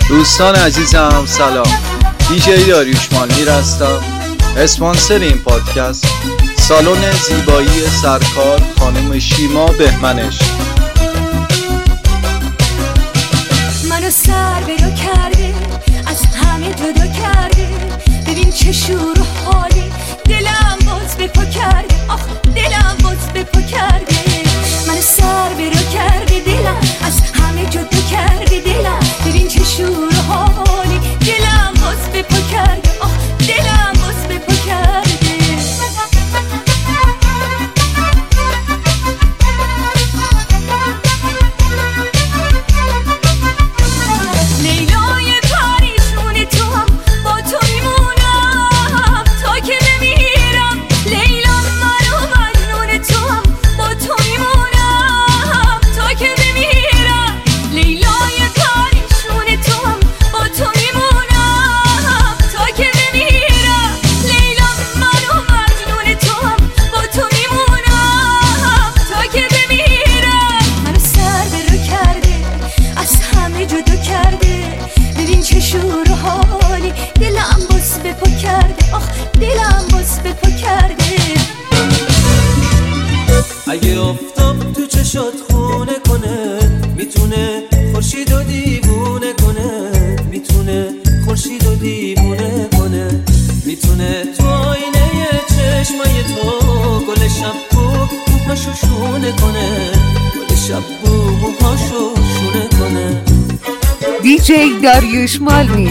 دوستان عزیزم سلام، دیجی داریوش مالمیر هستم. اسپانسر این پادکست سالن زیبایی سرکار خانم شیما بهمنش. منو سر برو کرده، از همه جدا کرده، ببین چه شور و حالی، دلم باز به پا کرده، آخ دلم باز به پا کرده. منو سر برو کرده دلم، از همه جدا کرده دلم، ببین چه شور و حالی، دلم باز به پا کرده، آخ دلم باز به پا کرده. اگه افتاب تو چشات خونه کنه، میتونه خورشید و دیوونه کنه، میتونه خورشید و دیوونه کنه، میتونه تو آینه چشمای تو گل شب تو موهاشو شونه کنه، گل شب تو موهاشو شونه کنه. دیجی داریوش مالمیر.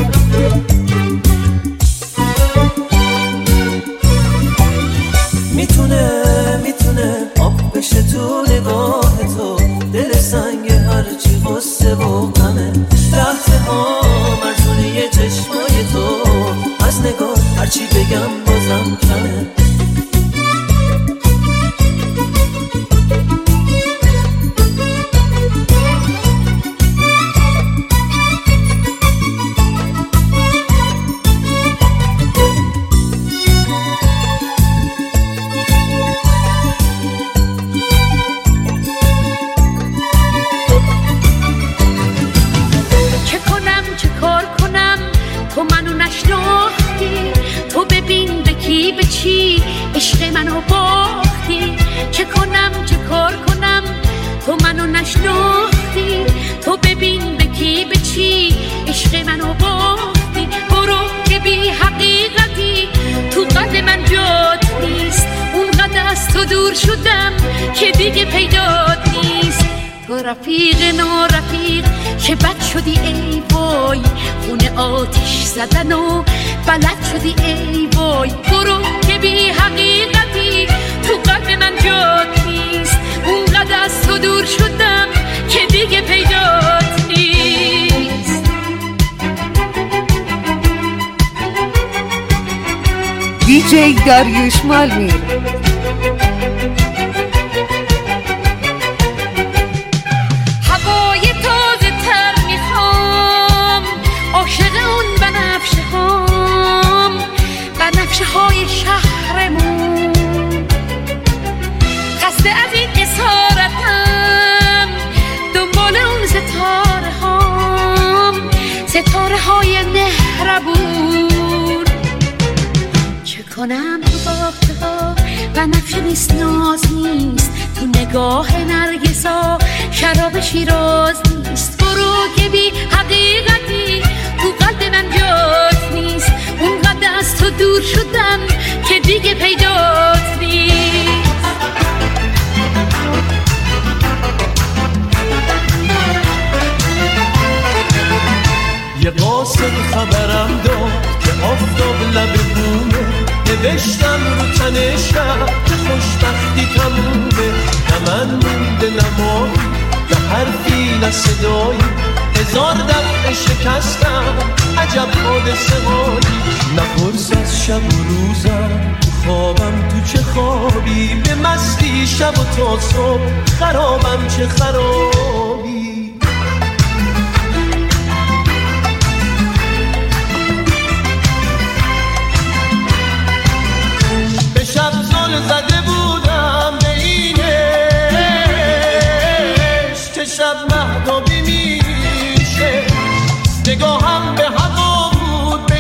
میتونه آب بشه تو نگاه تو، دل سنگ هرچی غصه و غمه، لحظه ها مرزونه چشمای تو، از نگاه هرچی بگم بازم کمه. عشق منو باختی، چه کنم چه کار کنم تو منو نشناختی، تو ببین به کی به چی عشق منو باختی. برو که بی حقیقتی تو قلب من جات نیست، اونقدر از تو دور شدم که دیگه پیدات نیست. تو رفیق نارفیق که بد شدی ای وای، خونه آتش زدن و بلد شدی ای وای. برو که بی حقیقتی تو قلب من جات نیست، اونقدر از تو دور شدم که دیگه پیدات نیست. دیجی داریوش مالمیر. های شهرمون خسته از این اسارتم، دنبال اون ستاره های مهربون. چه کنم تو باخته ها بنفش نیست، ناز نیست تو نگاه نرگسا، شراب شیراز نیست. برو که بی حقیقتی تو قلب من جات نیست، اونقدر از تو دور شدم که دیگه پیدات نیست. یه قاصد خبرم داد که آفتاب لب بومه، نوشتم رو تنشم که خوشبختی تمومه. نه من مونده نمایی نه حرفی نه صدایی، هزار دفعه شکستم عجب حادثه هایی. نپرس از شب و روزم تو خوابم تو چه خوابی، به مستی شب و تا صبح خرابم چه خرابی. به شب زل زده بودم به اینش که شب مهتابی میشه، نگاهم به هوا بود به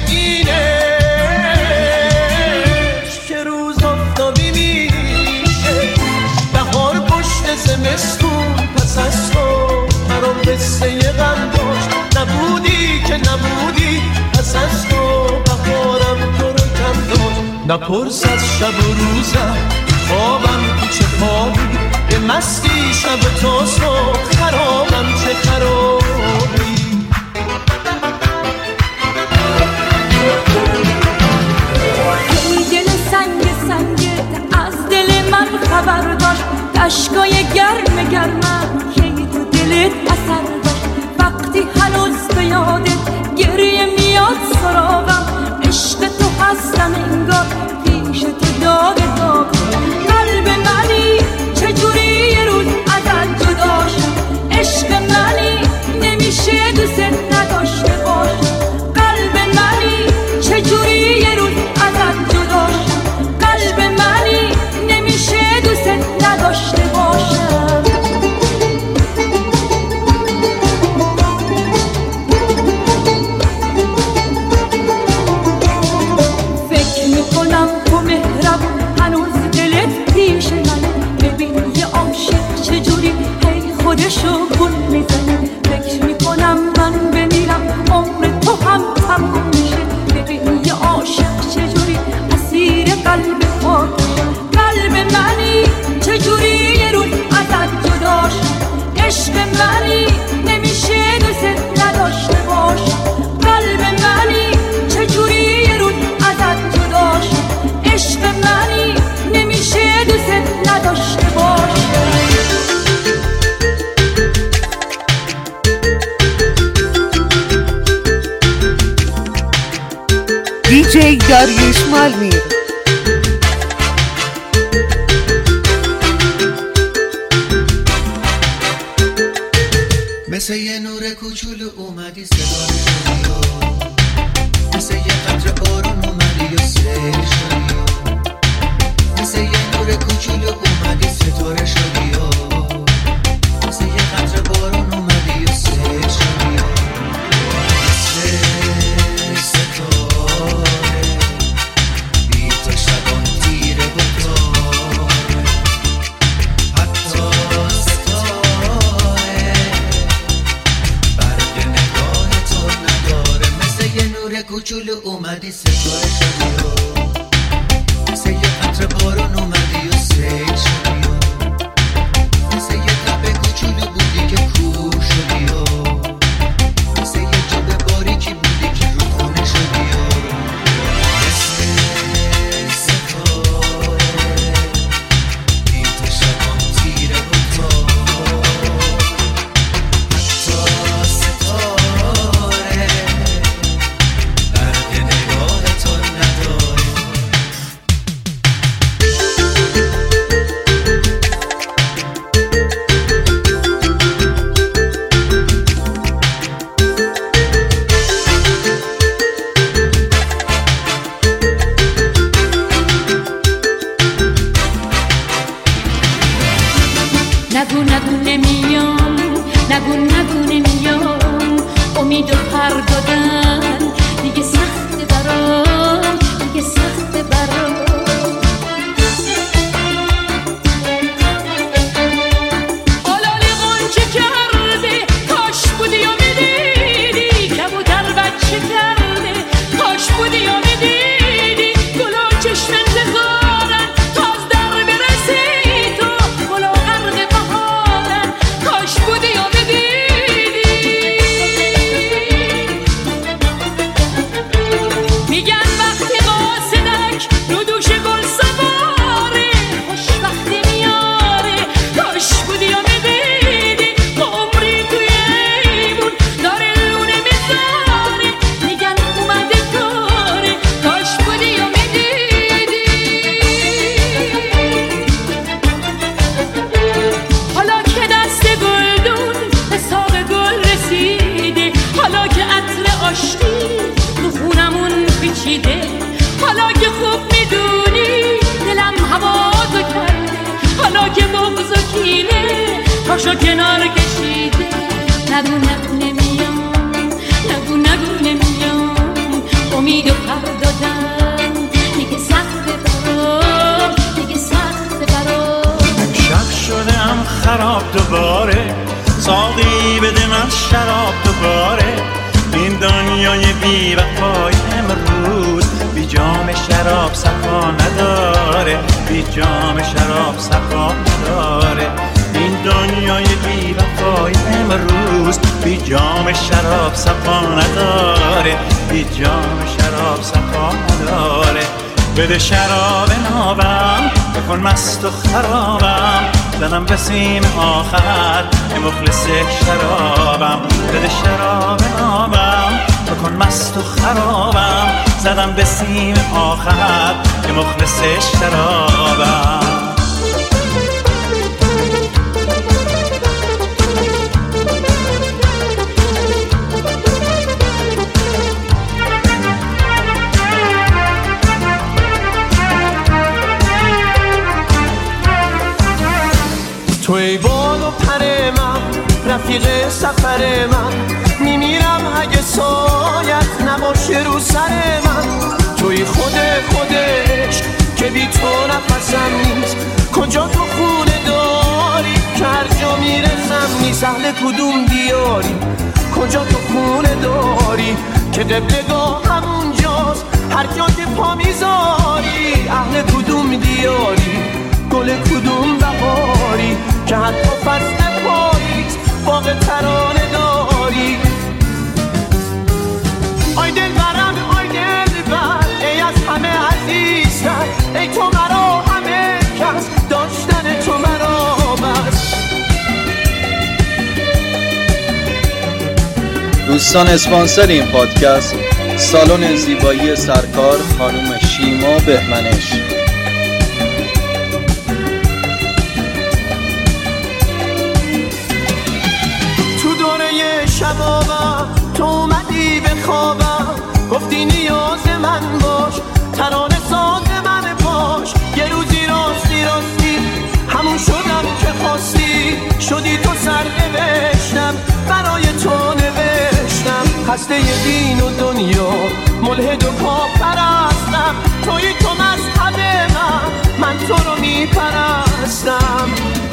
اینش که روز آفتابی میشه بهار پشت زمستون پس از تو برام قصه غم داشت نبودی که نبودی پس از تو بهارم تو رو کم داشت نپرس از شب و روزم خوابم تو چه خوابی به مستی شب تا صبح خرابم چه خرابی ای دل سنگ سنگت از دل من خبر داشت اشکای گرم گرمم که تو دلت اثر داشت وقتی هنوز به یادت گریه میاد سراغم عشق تو هستم انگار پیش تو داغ داغ قلب منی چجوری یه روز ازت جدا شد عشق منی نمیشه دوست نداشته باشم قلب منی چجوری یه روز ازت جدا شد قلب منی نمیشه دوست نداشته باشم فکر میکنم تو مهربون هنوز دلت پیش منه ببین یه عاشق چجوری هی خودشو گل میزنه فکر میکنم من بمیرم عمر تو هم تموم میشه ببین یه عاشق چجوری اسیر قلب خودشه قلب منی چجوری یه روز ازت جدا شد عشق منی نمیشه دوست نداشته باشم قلب منی چجوری یه روز ازت جدا شد عشق منی نمیشه دوست نداشته باشم دیجی داریوش مالمیر. مثل یه نور کوچولو اومدی صدا شدی مثل یه قطره بارون اومدی و سیل شدی مثل یه نور کوچولو اومدی ستاره شدی مثل یه قطره بارون اومدی و سیل شدی مثل ستاره بی تو شبان تیره و تاره حتی ستاره برق نگاه تو نداره مثل یه نور کوچولو اومدی ستاره شدی مثل یه قطره بارون اومدی و سیل شدی مثل یه تپه کوچولو بودی که کوه شدی مثل یه جبه باریکی بودی که رو خونه شدی مثل ستاره بی تو شبان تیره و تاره حتی ستاره برق نگاه تو نداره نگو نگو نمیام نگو نگو نمیام امید و پر دادن دیگه سخت برام دیگه سخت برام آلالی غنچه کرده کاش بودی و میدیدی کبوتر بچه کرده کاش بودی و میدیدی گلا چشم انتظارن تا از در برسی تو گلا غرق بهارن کاش بودی و میدیدی میگن وقتی قاصدک رو دوش گل سواره خوش وقتی میاره کاش بودی و میدیدی عمری توی ایمون داره لونه میذاره میگن اومده کاره کاش بودی و میدیدی حالا که دست گلدون به ساق گل رسیده حالا که عطر آشتی تو خونمون پیچیده حالا که خوب میدونی دلم هواتو کرده حالا که بغض و کینه پاشو کنار کشیده نگو نگو نمیام نگو نگو نشم خراب دوباره، ساقی بده من شراب دوباره. این دنیای بی وفای امروز بی جام شراب صفا نداره، بی جام شراب صفا نداره. این دنیای بی وفای امروز بی جام شراب صفا نداره، بی جام شراب صفا نداره. بده شراب نابم بکن مست و خرابم، زدم به سیم آخر که مخلص شرابم. بده شراب نابم بکن مست و خرابم، زدم به سیم آخر که مخلص شرابم. تو ای بال و پر من، رفیق سفر من، میمیرم اگه سایت نباشه رو سر من. توی خودش که بی تو نفسم نیست، کجا تو خونه داری که هر جا میرسم نیست. اهل کدوم دیاری کجا تو خونه داری که قبلگاه همونجاست هر جا که پا میذاری. اهل کدوم دیاری گل کدوم بهاری که حتی فصل پاییز باغ ترانه داری. آی دل برم آی دل بر، ای از همه عزیزتر، ای تو مرا همه کس، داشتن تو مرا بس. دوستان اسپانسر این پادکست سالن زیبایی سرکار خانم شیما بهمنش. شبابم تو اومدی به خوابم، گفتی نیاز من باش، ترانه ساز من باش. یه روزی راستی همون شدم که خواستی، شدی تو سر نوشتم برای تو نوشتم. خسته دین و دنیا ملحد و پاپرستم، توی تو مذهب من تو رو میپرستم.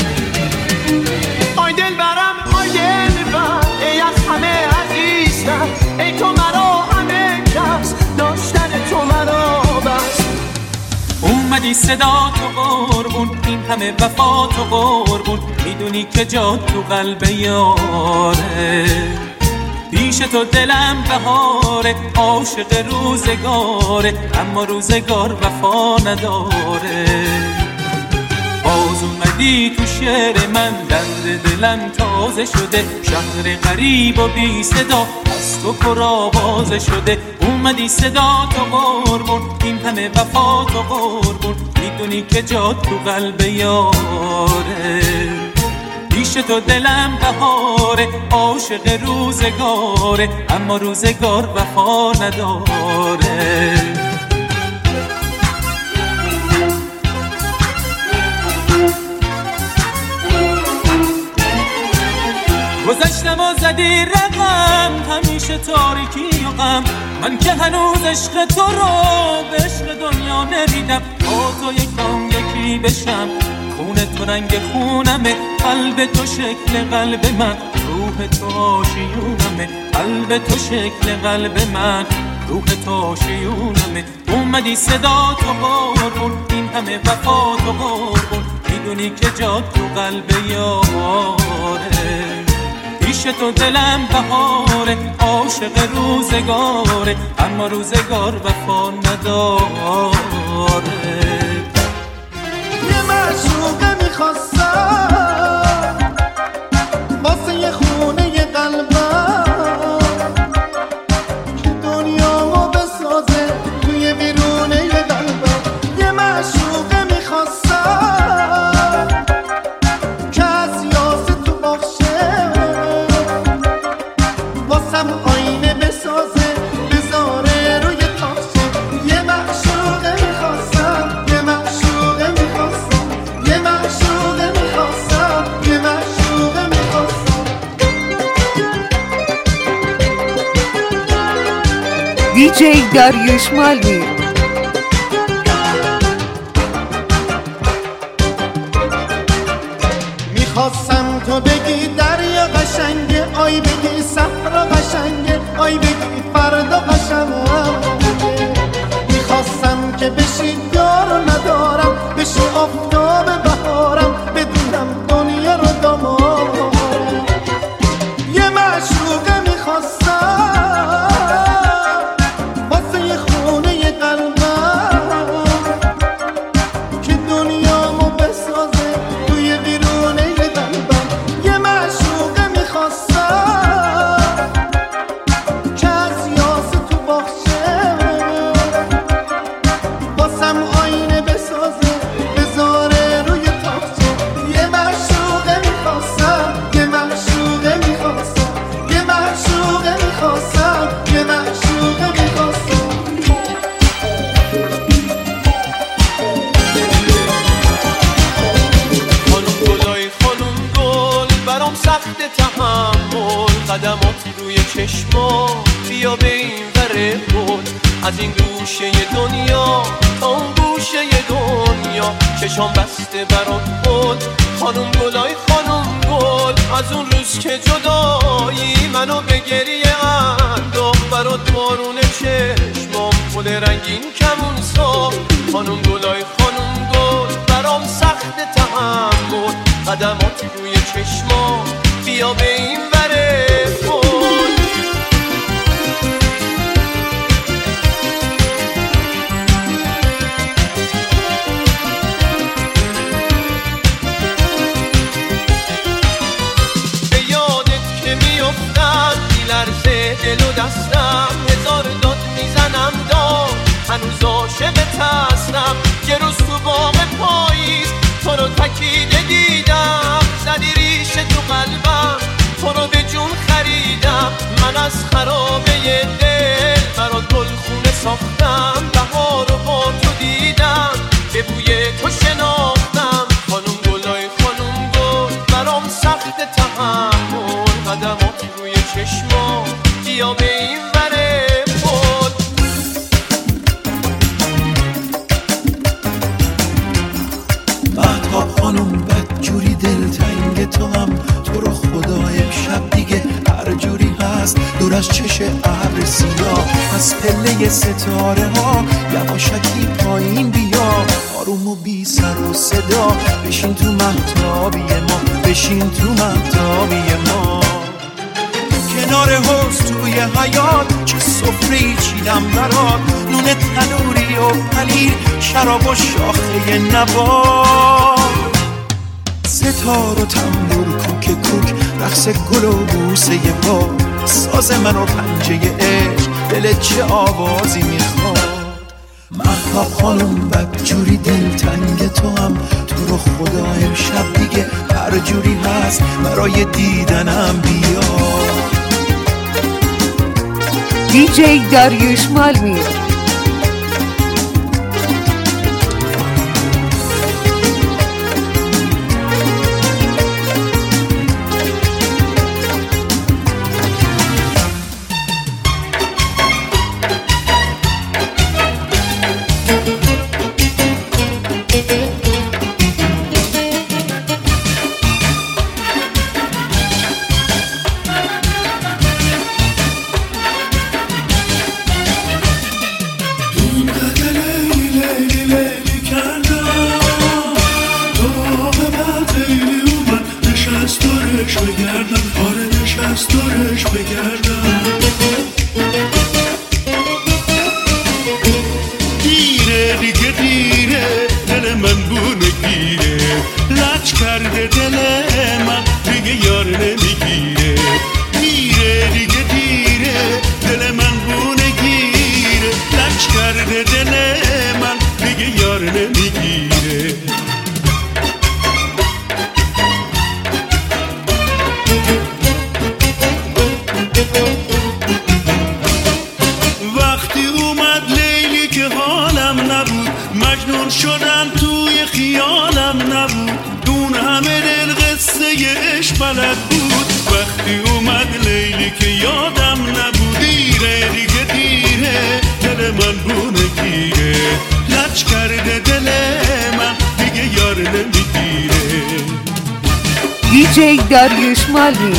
آی دل برم آی دل بر، ای از همه عزیزتر، ای تو مرا همه کس، داشتن تو مرا بس. اومدی صدا تو قربون، این همه وفا تو قربون، میدونی که جا تو قلب یاره. پیش تو دلم بهاره، عاشق روزگاره، اما روزگار وفا نداره. باز اومدی تو شعر من، درد دلم تازه شده، شهر غریب و بی صدا از تو پر آوازه شده. اومدی صدا تو قربون، این همه وفا تو قربون، میدونی که جا تو قلب یاره. پیش تو دلم بهاره، عاشق روزگاره، اما روزگار وفا نداره. گذشتم و زدی رقم، همیشه تاریکی و غم، من که هنوز عشق تو رو به عشق دنیا نمیدم. با تو یکم یکی بشم، خون تو رنگ خونمه، قلب تو شکل قلب من، روح تو آشیونمه. قلب تو شکل قلب من، روح تو آشیونمه. اومدی صدا تو قربون، این همه وفا تو قربون، میدونی که جا تو قلب یاره. پیش تو دلم بهاره، عاشق روزگاره، اما روزگار وفا نداره. یه معشوقه میخواستم واسه یه خونه یه قلبم، که دنیا بسازه توی بیرونه یه قلبم. یه معشوقه میخواستم که از یاس تو بخشه، واسم آینه بسازه بذاره روی تاخشه. یه معشوقه میخواستم، یه معشوقه میخواستم، یه معشوقه میخواستم، یه معشوقه میخواستم. دیجی داریوش مالمیر. میخواستم تو بگی دریا قشنگه، آی بگی صحرا قشنگه، آی بگی فردا قشنگه. میخواستم که بشی یار ندارم، بشی آفتاب بهارم، بدونم دنیا رو دامارم. یه معشوقه میخواستم واسه یه خونه یه قلبم که دنیامو بسازه توی ویرونه یه قلبم. یه معشوقه میخواستم که از یاس تو باخشه واسم آینه بسازه بذاره روی تاخچه. یه معشوقه میخواستم، یه معشوقه میخواستم، یه معشوقه میخواستم، یه معشوقه میخواستم. خانم گلای خانم گل برام سخت تحمل، قدمات روی چشما بیا به این وره بود، از این گوشه دنیا تا اون گوشه دنیا چشام بسته برات بود. خانم گلای خانم گل از اون روز که جدایی منو به گریه انداخت، برات بارون چشمام گل رنگین کمون ساخت. خانم گلای خانم گل برام سخت تحمل، قدمات روی چشما بیا به این وره بود. به یادت که میافتم میلرزه دل و دستم، هزار داد میزنم داد هنوز عاشقت هستم. یه روز تو باغ پاییز تو رو تکیده دیدم، زدی ریشه تو قلبم تو رو به جون خریدم. من از خرابه دل برات گلخونه ساختم، بهار رو با تو دیدم به بوی تو شناختم. خانم گلای خانم گل برام سخت تحمل، قدمات روی چشما بیا به این وره بود. مهتاب خانم بدجوری دلتنگ تو هم، تو رو خدا امشب دیگه هر جوری هست دور از چش ابر سیاه، از پله ستاره ها یواشکی پایین بیا، آروم و بی سر و صدا بشین تو مهتابی ما، بشین تو مهتابی ما. کنار حوض توی حیاط چه سفره‌ای چیدم برات، نون تنوری و پنیر، شراب و شاخه نبات، ستار و تنبور کوک کوک، رقص گل و بوسه پا، ساز من و پنجه عشق، دلت چه آوازی میخواد. مهتاب خانم بدجوری دلتنگ تو هم، تو رو خدا امشب دیگه هر جوری هست برای دیدنم بیا. دیجی داریوش مالمیر. وقتی اومد لیلی که حالم نبود، مجنون شدم توی خیالم نبود، اون همه دل قصه عشق بلد بود. وقتی اومد لیلی که یادم نبود، دیره دیگه دیره، دل من بونه گیره، لج کرده دل من دیگه یار نمیگیره. DJ داریوش مالمی.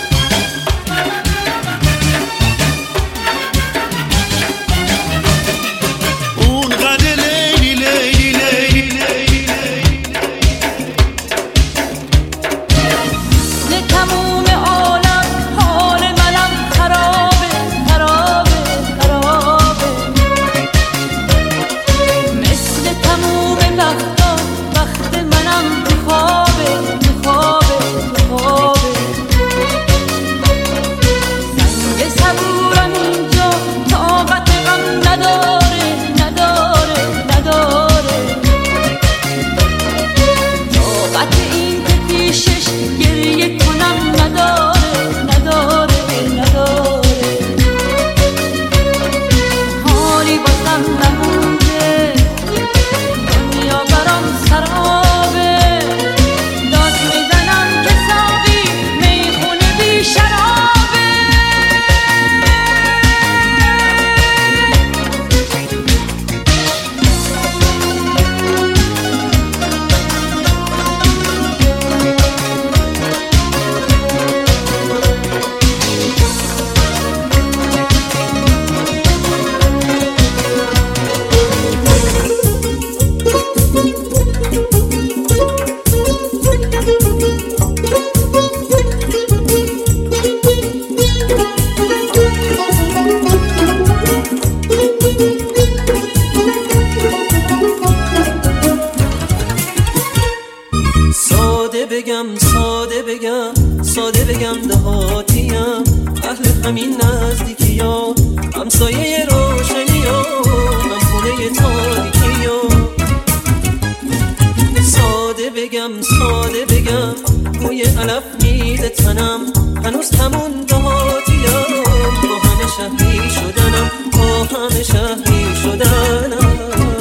ساده بگم دهاتیم، اهل همین نزدیکی ها، همسایه روشنی ها، من خونه تاریکی ها. ساده بگم موی علف میده تنم، هنوز همون دهاتیم، با همه شهری شدنم، با همه شهری شدنم.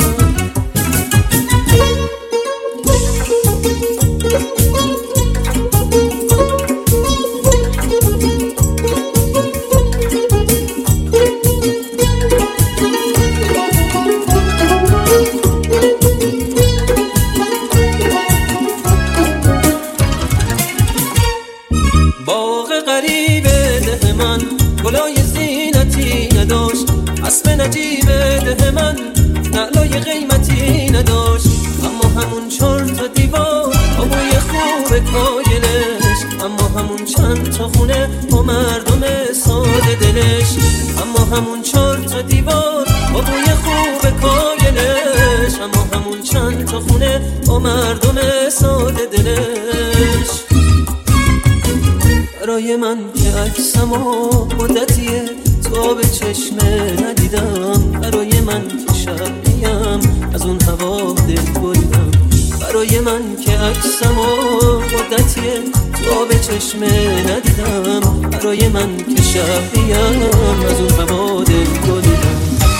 اسب نجیب ده من نعلای قیمتی نداشت، اما همون 4 تا دیوار با بوی خوب کاگلش، اما همون چند تا خونه با مردم ساده دلش، اما همون 4 تا دیوار با بوی خوب کاگلش، اما همون چند تا خونه با مردم ساده دلش. برای من که عکسمو مدتیه تو به چشمه ندیدم، برای من که شبیم از اون هوا دل بریدم، برای من که عکسمو مدتیه تو به چشمه ندیدم، برای من که شبیم از اون هوا دل بریدم.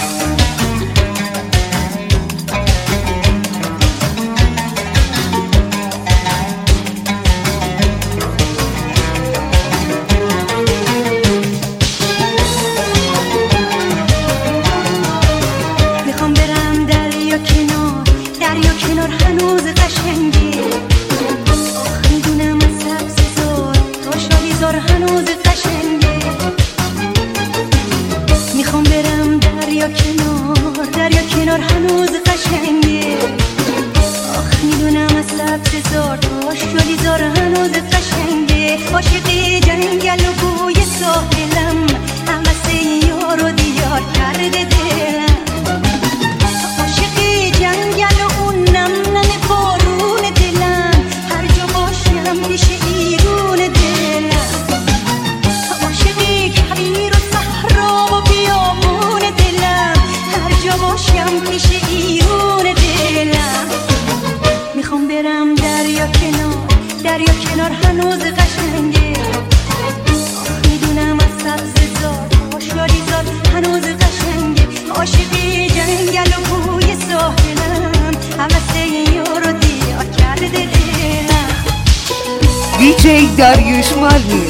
DJ داریوش مالمی.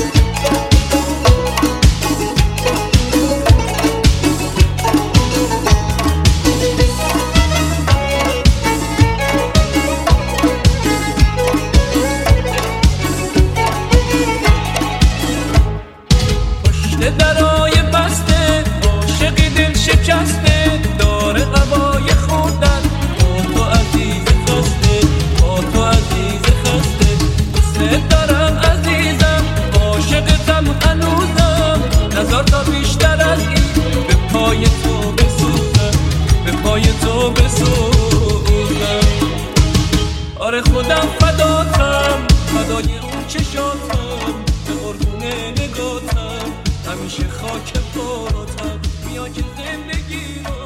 نگاتم به قربونه نگاتم همیشه خاک پاتم بیا که زندگی رو